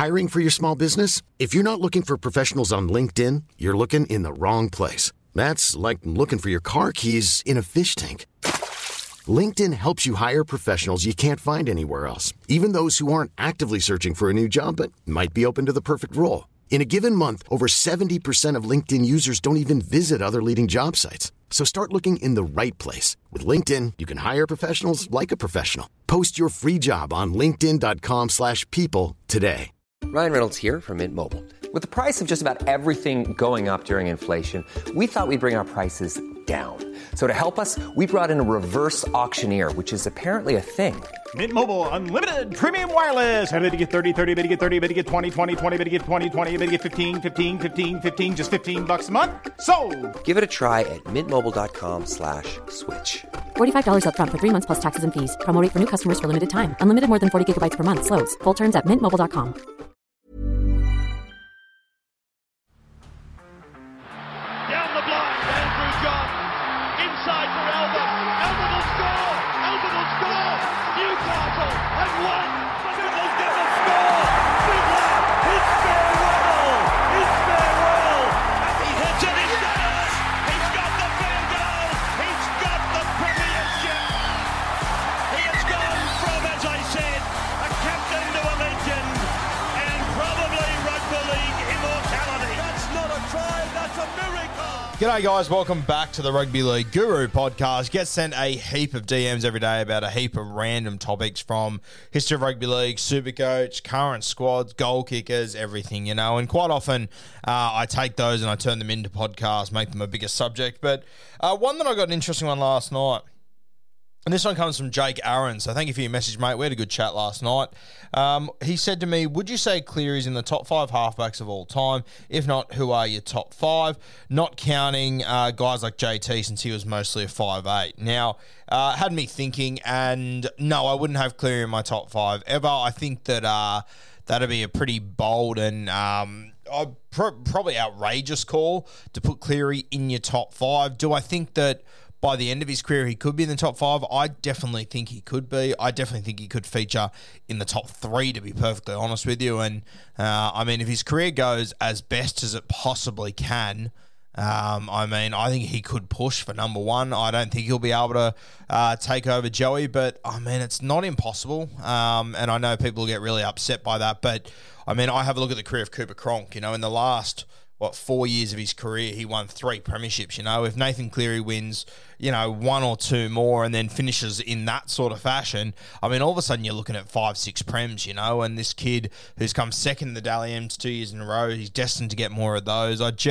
Hiring for your small business? If you're not looking for professionals on LinkedIn, you're looking in the wrong place. That's like looking for your car keys in a fish tank. LinkedIn helps you hire professionals you can't find anywhere else, even those who aren't actively searching for a new job but might be open to the perfect role. In a given month, over 70% of LinkedIn users don't even visit other leading job sites. So start looking in the right place. With LinkedIn, you can hire professionals like a professional. Post your free job on linkedin.com/people today. Ryan Reynolds here from Mint Mobile. With the price of just about everything going up during inflation, we thought we'd bring our prices down. So to help us, we brought in a reverse auctioneer, which is apparently a thing. Mint Mobile Unlimited Premium Wireless. How to get 30, 30, bit to get 30, bit to get 20, 20, 20, bit to get 20, 20, bit to get 15, 15, 15, 15, just $15 a month? Sold! Give it a try at mintmobile.com/switch. $45 up front for 3 months plus taxes and fees. Promo rate for new customers for limited time. Unlimited more than 40 gigabytes per month. Slows full terms at mintmobile.com. Down the blind, Andrew John. Inside for Albert. Albert will score. Albert will score. Newcastle have won. Fiddler's going to score. Fiddler, it's farewell. It's farewell. And he hits it. He's got it. He's got the field goal. He's got the premiership. He has gone from, as I said, a captain to a legend. And probably rugby league immortality. That's not a try. That's a miracle. G'day guys, welcome back to the Rugby League Guru podcast. Get sent a heap of DMs every day about a heap of random topics from history of rugby league, Supercoach, current squads, goal kickers, everything, you know. And quite often I take those and I turn them into podcasts, make them a bigger subject. But one that I got an interesting one last night. And this one comes from Jake Aaron. So thank you for your message, mate. We had a good chat last night. He said to me, would you say Cleary's in the top 5 halfbacks of all time? If not, who are your top 5? Not counting guys like JT, since he was mostly a 5'8". Now, had me thinking, and no, I wouldn't have Cleary in my top 5 ever. I think that that'd be a pretty bold and probably outrageous call to put Cleary in your top 5. Do I think that by the end of his career, he could be in the top 5? I definitely think he could be. I definitely think he could feature in the top 3, to be perfectly honest with you. And, I mean, if his career goes as best as it possibly can, I think he could push for number 1. I don't think he'll be able to take over Joey, but, I mean, it's not impossible. And I know people get really upset by that. But, I mean, I have a look at the career of Cooper Cronk. You know, in the last 4 years of his career, he won 3 premierships. You know, if Nathan Cleary wins, 1 or 2 more and then finishes in that sort of fashion, I mean, all of a sudden you're looking at 5-6 prems, and this kid who's come second in the Dally M's 2 years in a row, he's destined to get more of those. I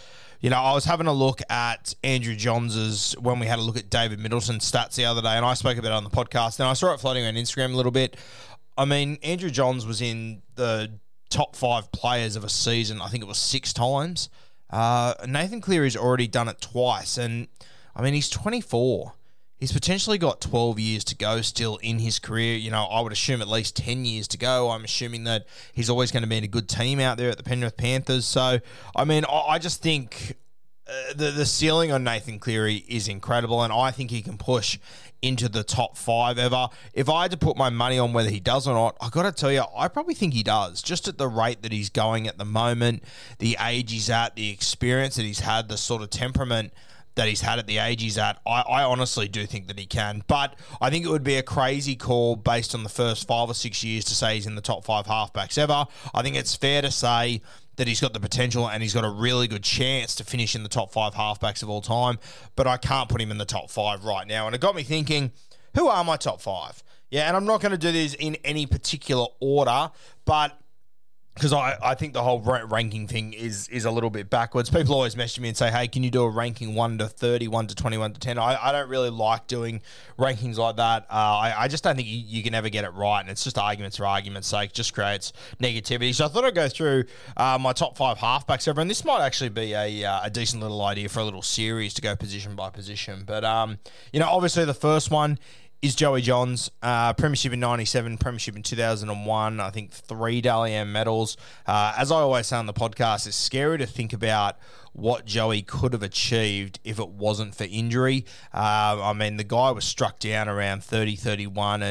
was having a look at Andrew Johns' when we had a look at David Middleton's stats the other day, and I spoke about it on the podcast, and I saw it floating on Instagram a little bit. I mean, Andrew Johns was in the top 5 players of a season, I think it was 6 times. Nathan Cleary's already done it twice, and I mean, he's 24. He's potentially got 12 years to go still in his career. I would assume at least 10 years to go. I'm assuming that he's always going to be in a good team out there at the Penrith Panthers. So, I mean, I just think the ceiling on Nathan Cleary is incredible, and I think he can push into the top 5 ever. If I had to put my money on whether he does or not, I got to tell you, I probably think he does. Just at the rate that he's going at the moment, the age he's at, the experience that he's had, the sort of temperament that he's had at the age he's at, I honestly do think that he can. But I think it would be a crazy call based on the first 5 or 6 years to say he's in the top 5 halfbacks ever. I think it's fair to say that he's got the potential and he's got a really good chance to finish in the top 5 halfbacks of all time, but I can't put him in the top 5 right now. And it got me thinking, who are my top 5? Yeah, and I'm not going to do these in any particular order, but because I think the whole ranking thing is a little bit backwards. People always message me and say, hey, can you do a ranking 1 to 30, 1 to 20, 1 to 10? I don't really like doing rankings like that. I just don't think you can ever get it right, and it's just arguments for argument's sake. Just creates negativity. So I thought I'd go through my top 5 halfbacks ever, and this might actually be a decent little idea for a little series to go position by position. But, obviously the first one is Joey Johns, premiership in 97, premiership in 2001, I think 3 Dally M medals. As I always say on the podcast, it's scary to think about what Joey could have achieved if it wasn't for injury. The guy was struck down around 30, 31, and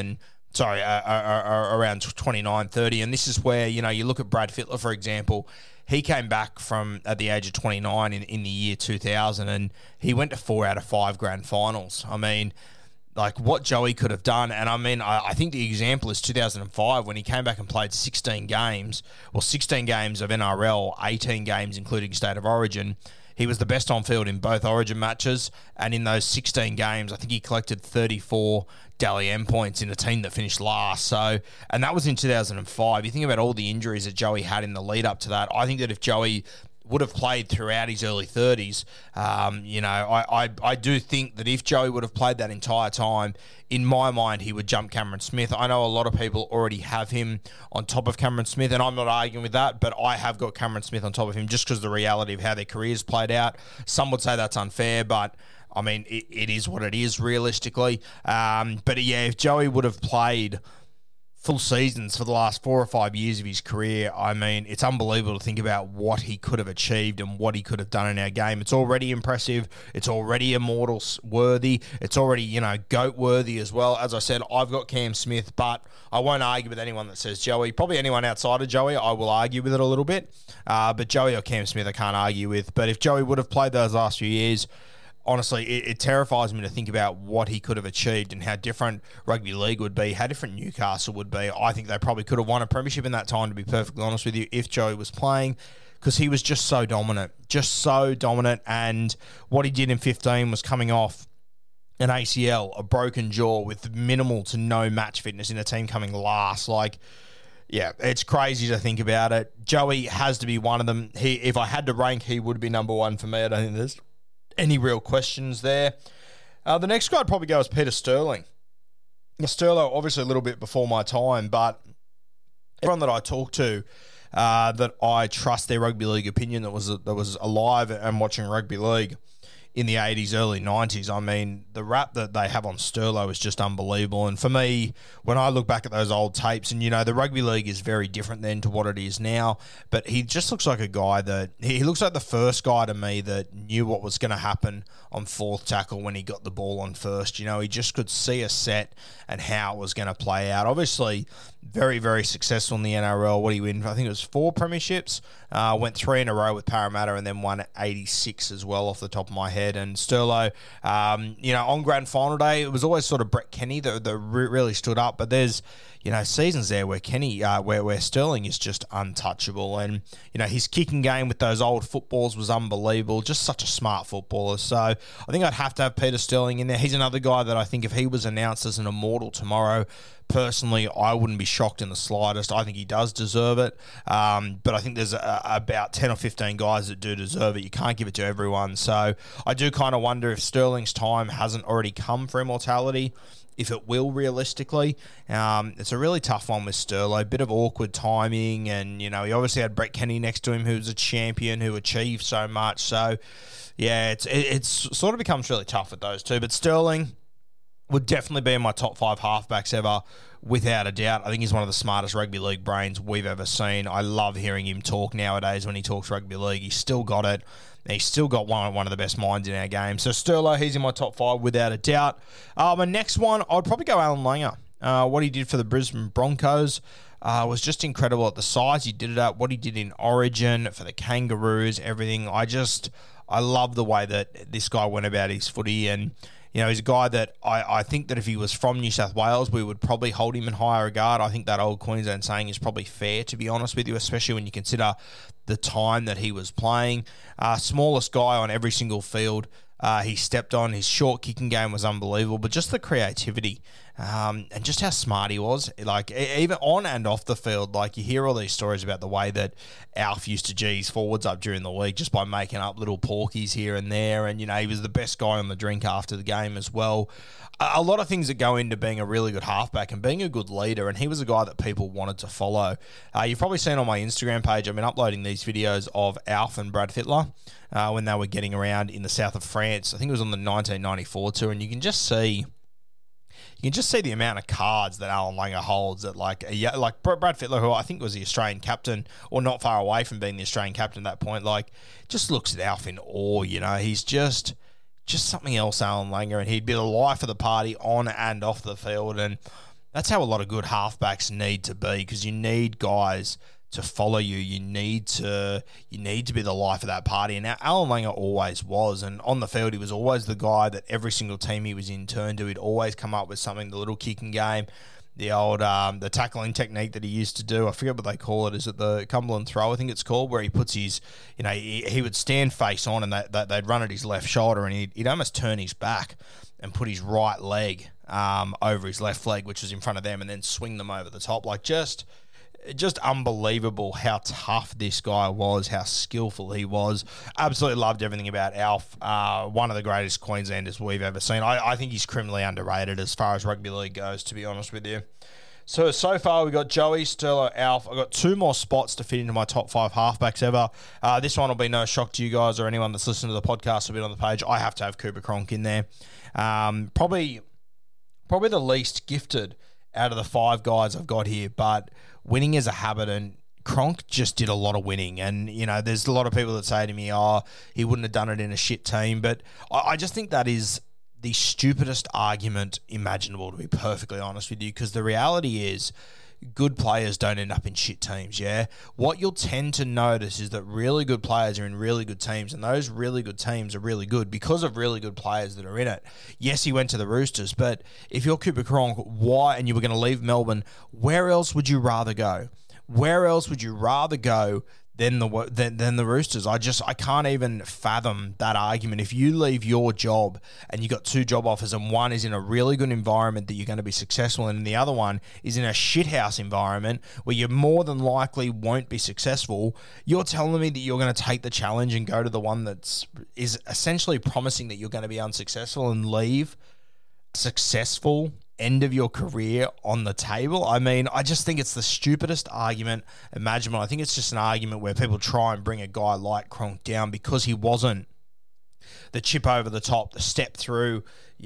around 29, 30. And this is where, you look at Brad Fittler, for example. He came back from at the age of 29 in the year 2000, and he went to 4 out of 5 grand finals. I mean, like what Joey could have done. And I mean, I think the example is 2005 when he came back and played 16 games of NRL, 18 games including State of Origin. He was the best on field in both Origin matches, and in those 16 games, I think he collected 34 Dally M points in a team that finished last. So, and that was in 2005. You think about all the injuries that Joey had in the lead up to that. I think that if Joey would have played throughout his early 30s, I do think that if Joey would have played that entire time, in my mind, he would jump Cameron Smith. I know a lot of people already have him on top of Cameron Smith, and I'm not arguing with that, but I have got Cameron Smith on top of him just because of the reality of how their careers played out. Some would say that's unfair, but I mean, it is what it is realistically. But yeah, if Joey would have played full seasons for the last 4 or 5 years of his career, I mean, it's unbelievable to think about what he could have achieved and what he could have done in our game. It's already impressive. It's already immortal worthy. It's already, GOAT worthy as well. As I said, I've got Cam Smith, but I won't argue with anyone that says Joey. Probably anyone outside of Joey, I will argue with it a little bit. But Joey or Cam Smith, I can't argue with. But if Joey would have played those last few years, honestly, it terrifies me to think about what he could have achieved and how different rugby league would be, how different Newcastle would be. I think they probably could have won a premiership in that time, to be perfectly honest with you, if Joey was playing, because he was just so dominant. And what he did in 15 was coming off an ACL, a broken jaw with minimal to no match fitness in a team coming last. Yeah, it's crazy to think about it. Joey has to be one of them. If I had to rank, he would be number one for me. I don't think there's any real questions there. The next guy I'd probably go is Peter Sterling. Now, Sterling, obviously a little bit before my time, but everyone that I talk to that I trust their rugby league opinion that was alive and watching rugby league in the 80s, early 90s, I mean, the rap that they have on Sterlo is just unbelievable. And for me, when I look back at those old tapes, and, the rugby league is very different then to what it is now, but he just looks like a guy that, he looks like the first guy to me that knew what was going to happen on fourth tackle when he got the ball on first. He just could see a set and how it was going to play out. Obviously, very, very successful in the NRL. What did he win? I think it was 4 premierships. Went 3 in a row with Parramatta and then won 86 as well off the top of my head. And Sterlo, on grand final day, it was always sort of Brett Kenny that really stood up. But there's, seasons there where Kenny, where Sterling is just untouchable. And, his kicking game with those old footballs was unbelievable. Just such a smart footballer. So I think I'd have to have Peter Sterling in there. He's another guy that I think if he was announced as an immortal tomorrow, personally, I wouldn't be shocked in the slightest. I think he does deserve it. But I think there's about 10 or 15 guys that do deserve it. You can't give it to everyone. So I do kind of wonder if Sterling's time hasn't already come for immortality, if it will realistically. It's a really tough one with Sterlo. A bit of awkward timing. And, he obviously had Brett Kenny next to him, who was a champion, who achieved so much. So, yeah, it's sort of becomes really tough with those two. But Sterling would definitely be in my top 5 halfbacks ever, without a doubt. I think he's one of the smartest rugby league brains we've ever seen. I love hearing him talk nowadays when he talks rugby league. He's still got it. He's still got one of the best minds in our game. So Sterlo, he's in my top 5 without a doubt. My next one, I'd probably go Alan Langer. What he did for the Brisbane Broncos was just incredible at the size he did it at, what he did in Origin, for the Kangaroos, everything. I love the way that this guy went about his footy, and he's a guy that I think that if he was from New South Wales, we would probably hold him in higher regard. I think that old Queensland saying is probably fair, to be honest with you, especially when you consider the time that he was playing. Smallest guy on every single field he stepped on. His short kicking game was unbelievable, but just the creativity and just how smart he was, like even on and off the field. Like, you hear all these stories about the way that Alf used to G his forwards up during the week just by making up little porkies here and there. And, he was the best guy on the drink after the game as well. A lot of things that go into being a really good halfback and being a good leader, and he was a guy that people wanted to follow. You've probably seen on my Instagram page, I've been uploading these videos of Alf and Brad Fittler when they were getting around in the south of France. I think it was on the 1994 tour, and you can just see the amount of cards that Alan Langer holds at like Brad Fittler, who I think was the Australian captain, or not far away from being the Australian captain at that point, like, just looks at Alf in awe. He's just something else, Alan Langer, and he'd be the life of the party on and off the field. And That's how a lot of good halfbacks need to be, because you need guys to follow you. You need to be the life of that party. And Alan Langer always was. And on the field, he was always the guy that every single team he was in turned to. He'd always come up with something, the little kicking game, the old the tackling technique that he used to do. I forget what they call it. Is it the Cumberland throw, I think it's called, where he puts his, he would stand face on and they'd run at his left shoulder and he'd almost turn his back and put his right leg over his left leg, which was in front of them, and then swing them over the top. Like, just unbelievable how tough this guy was, how skillful he was. Absolutely loved everything about Alf. One of the greatest Queenslanders we've ever seen. I think he's criminally underrated as far as rugby league goes, to be honest with you. So far we've got Joey, Sterlo, Alf. I've got 2 more spots to fit into my top 5 halfbacks ever. This one will be no shock to you guys or anyone that's listening to the podcast will be on the page. I have to have Cooper Cronk in there. Probably the least gifted out of the 5 guys I've got here, but winning is a habit, and Cronk just did a lot of winning. And, there's a lot of people that say to me, he wouldn't have done it in a shit team. But I just think that is the stupidest argument imaginable, to be perfectly honest with you, because the reality is good players don't end up in shit teams, yeah? What you'll tend to notice is that really good players are in really good teams, and those really good teams are really good because of really good players that are in it. Yes, he went to the Roosters, but if you're Cooper Cronk, why, and you were going to leave Melbourne, where else would you rather go? Where else would you rather go than the Roosters? I can't even fathom that argument. If you leave your job and you got 2 job offers, and one is in a really good environment that you're going to be successful in, and the other one is in a shithouse environment where you more than likely won't be successful, you're telling me that you're going to take the challenge and go to the one is essentially promising that you're going to be unsuccessful and leave successful end of your career on the table? I mean, I just think it's the stupidest argument imaginable. I think it's just an argument where people try and bring a guy like Cronk down because he wasn't the chip over the top, the step through,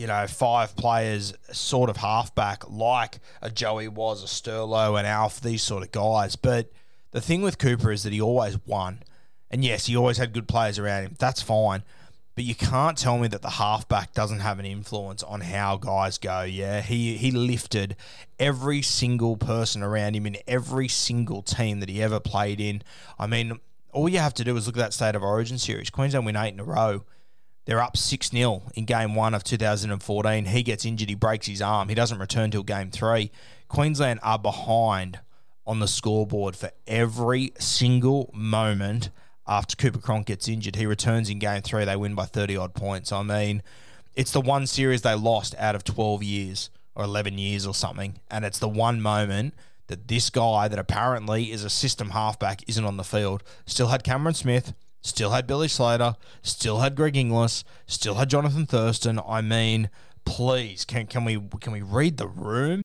5 players sort of halfback like a Joey was, a Sterlo, and Alf, these sort of guys. But the thing with Cooper is that he always won. And yes, he always had good players around him. That's fine. But you can't tell me that the halfback doesn't have an influence on how guys go, yeah? He lifted every single person around him in every single team that he ever played in. I mean, all you have to do is look at that State of Origin series. Queensland win 8 in a row. They're up 6-0 in Game 1 of 2014. He gets injured. He breaks his arm. He doesn't return till Game 3. Queensland are behind on the scoreboard for every single moment. After Cooper Cronk gets injured, he returns in Game 3. They win by 30-odd points. I mean, it's the one series they lost out of 12 years or 11 years or something. And it's the one moment that this guy that apparently is a system halfback isn't on the field. Still had Cameron Smith, still had Billy Slater, still had Greg Inglis, still had Jonathan Thurston. I mean, please, can we read the room?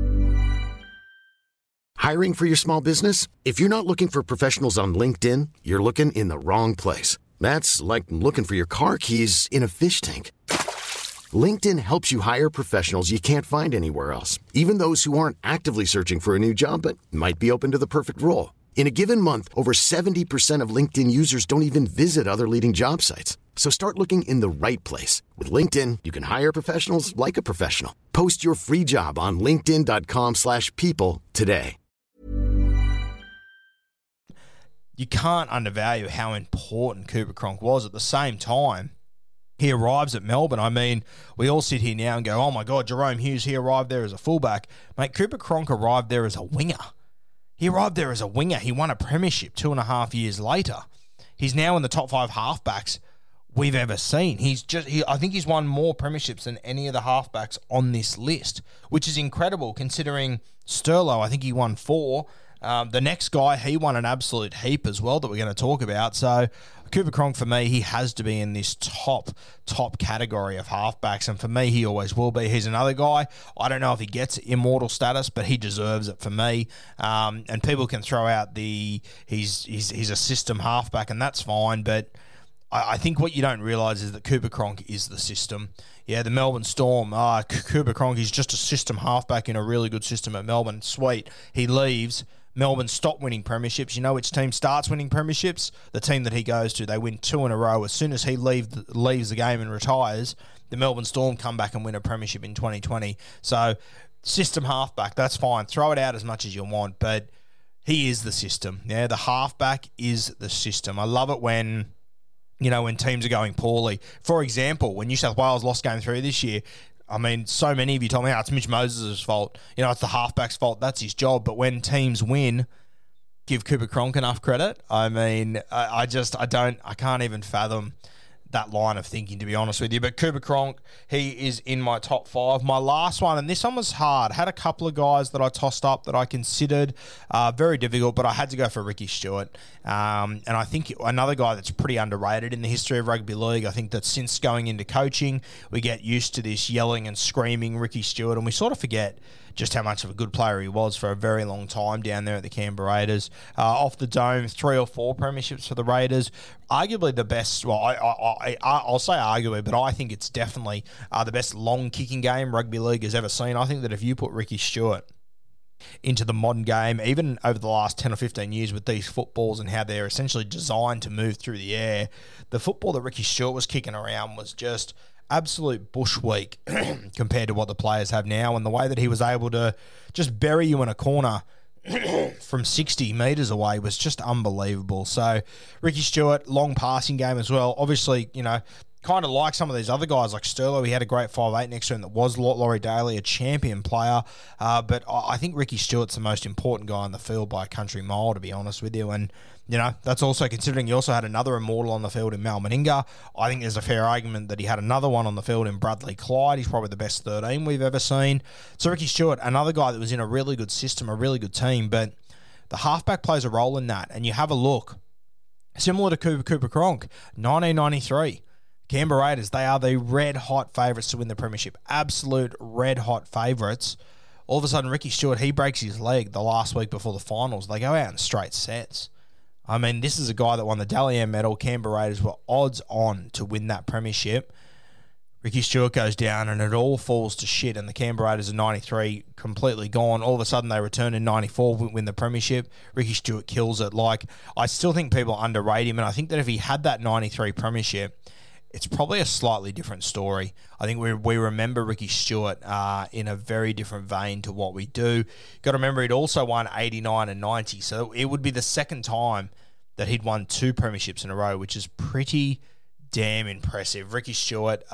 Hiring for your small business? If you're not looking for professionals on LinkedIn, you're looking in the wrong place. That's like looking for your car keys in a fish tank. LinkedIn helps you hire professionals you can't find anywhere else, even those who aren't actively searching for a new job but might be open to the perfect role. In a given month, over 70% of LinkedIn users don't even visit other leading job sites. So start looking in the right place. With LinkedIn, you can hire professionals like a professional. Post your free job on linkedin.com/people today. You can't undervalue how important Cooper Cronk was. At the same time, he arrives at Melbourne. I mean, we all sit here now and go, oh my God, Jerome Hughes, he arrived there as a fullback. Mate, Cooper Cronk arrived there as a winger. He arrived there as a winger. He won a premiership 2.5 years later. He's now in the top 5 halfbacks we've ever seen. I think he's won more premierships than any of the halfbacks on this list, which is incredible considering Sterlo, I think he won 4. The next guy, he won an absolute heap as well that we're going to talk about. So Cooper Cronk, for me, he has to be in this top category of halfbacks. And for me, he always will be. He's another guy. I don't know if he gets immortal status, but he deserves it for me. And people can throw out he's a system halfback, and that's fine. But I think what you don't realise is that Cooper Cronk is the system. Yeah, the Melbourne Storm, Cooper Cronk, he's just a system halfback in a really good system at Melbourne. Sweet. He leaves. Melbourne stop winning premierships. You know which team starts winning premierships? The team that he goes to. They win 2 in a row. As soon as he leaves the game and retires, the Melbourne Storm come back and win a premiership in 2020. So system halfback, that's fine. Throw it out as much as you want, but he is the system. Yeah, the halfback is the system. I love it when teams are going poorly. For example, when New South Wales lost game 3 this year, I mean, so many of you told me, it's Mitch Moses' fault. It's the halfback's fault. That's his job. But when teams win, give Cooper Cronk enough credit. I mean, I can't even fathom that line of thinking, to be honest with you. But Cooper Cronk, he is in my top 5. My last one, and this one was hard. Had a couple of guys that I tossed up that I considered very difficult, but I had to go for Ricky Stuart. And I think another guy that's pretty underrated in the history of rugby league. I think that since going into coaching, we get used to this yelling and screaming Ricky Stuart, and we sort of forget just how much of a good player he was for a very long time down there at the Canberra Raiders. Off the dome, 3 or 4 premierships for the Raiders. Arguably the best, well, I'll say arguably, but I think it's definitely the best long kicking game rugby league has ever seen. I think that if you put Ricky Stuart into the modern game, even over the last 10 or 15 years with these footballs and how they're essentially designed to move through the air, the football that Ricky Stuart was kicking around was just absolute bushweek compared to what the players have now, and the way that he was able to just bury you in a corner from 60 metres away was just unbelievable. So Ricky Stuart, long passing game as well. Obviously, kind of like some of these other guys like Sterlo, he had a great 5'8" next to him that was Laurie Daly, a champion player. But I think Ricky Stuart's the most important guy on the field by a country mile, to be honest with you. And that's also considering he also had another immortal on the field in Mal Meninga. I think there's a fair argument that he had another one on the field in Bradley Clyde. He's probably the best 13 we've ever seen. So Ricky Stuart, another guy that was in a really good system, a really good team, but the halfback plays a role in that. And you have a look, similar to Cooper Cronk, 1993. Canberra Raiders, they are the red-hot favourites to win the premiership. Absolute red-hot favourites. All of a sudden, Ricky Stuart, he breaks his leg the last week before the finals. They go out in straight sets. I mean, this is a guy that won the Dally M medal. Canberra Raiders were odds on to win that premiership. Ricky Stuart goes down and it all falls to shit, and the Canberra Raiders in 93 completely gone. All of a sudden, they return in 94, win the premiership. Ricky Stuart kills it. I still think people underrate him, and I think that if he had that 93 premiership, it's probably a slightly different story. I think we remember Ricky Stuart in a very different vein to what we do. Got to remember, he'd also won 89 and 90, so it would be the second time that he'd won 2 premierships in a row, which is pretty damn impressive. Ricky Stuart,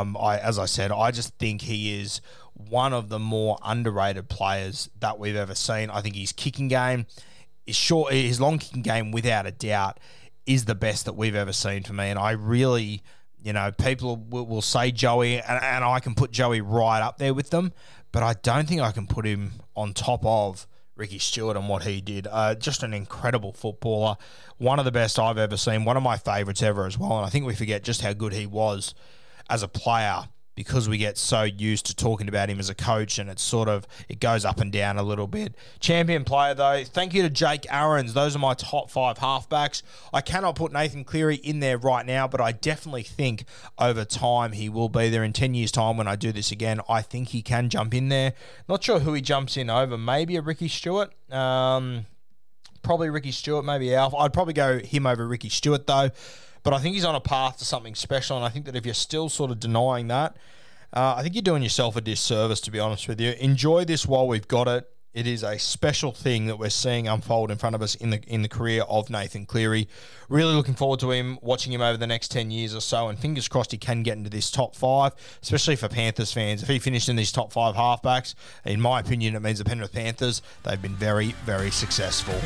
as I said, I just think he is one of the more underrated players that we've ever seen. I think his kicking game is short. His long kicking game, without a doubt, is the best that we've ever seen for me, and I really... people will say Joey, and I can put Joey right up there with them, but I don't think I can put him on top of Ricky Stuart and what he did. Just an incredible footballer, one of the best I've ever seen, one of my favourites ever as well, and I think we forget just how good he was as a player because we get so used to talking about him as a coach, and it goes up and down a little bit. Champion player, though, thank you to Jake Aarons. Those are my top 5 halfbacks. I cannot put Nathan Cleary in there right now, but I definitely think over time he will be there. In 10 years' time when I do this again, I think he can jump in there. Not sure who he jumps in over. Maybe a Ricky Stuart. Probably Ricky Stuart, maybe Alf. I'd probably go him over Ricky Stuart, though. But I think he's on a path to something special, and I think that if you're still sort of denying that, I think you're doing yourself a disservice, to be honest with you. Enjoy this while we've got it. It is a special thing that we're seeing unfold in front of us in the career of Nathan Cleary. Really looking forward to him, watching him over the next 10 years or so, and fingers crossed he can get into this top 5, especially for Panthers fans. If he finished in these top 5 halfbacks, in my opinion, it means the Penrith Panthers, they've been very, very successful.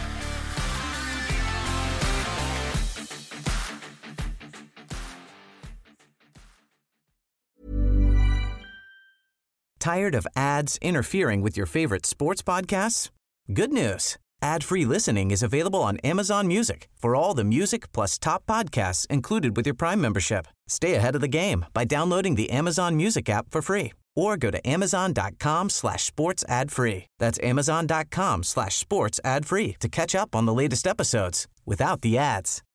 Tired of ads interfering with your favorite sports podcasts? Good news. Ad-free listening is available on Amazon Music for all the music plus top podcasts included with your Prime membership. Stay ahead of the game by downloading the Amazon Music app for free or go to amazon.com/sports ad free. That's amazon.com/sports ad free to catch up on the latest episodes without the ads.